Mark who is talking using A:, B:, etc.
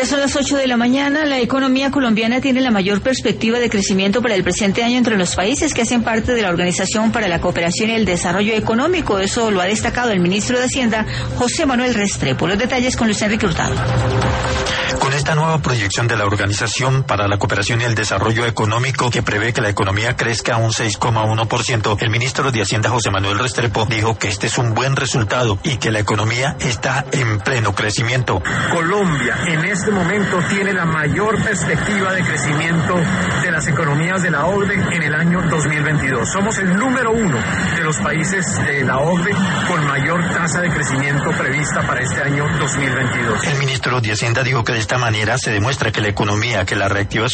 A: son las 8 de la mañana. La economía colombiana tiene la mayor perspectiva de crecimiento para el presente año entre los países que hacen parte de la Organización para la Cooperación y el Desarrollo Económico. Eso lo ha destacado el ministro de Hacienda, José Manuel Restrepo. Los detalles con Luis Enrique Hurtado.
B: Con esta nueva proyección de la Organización para la Cooperación y el Desarrollo Económico, que prevé que la economía crezca a un 6,1%, el ministro de Hacienda, José Manuel Restrepo, dijo que este es un buen resultado y que la economía está en pleno crecimiento.
C: Colombia en este momento tiene la mayor perspectiva de crecimiento de las economías de la OCDE en el año 2022. Somos el número 1 de los países de la OCDE con mayor tasa de crecimiento prevista para este año 2022.
B: El ministro de Hacienda dijo que de esta manera se demuestra que la economía, que la reactivación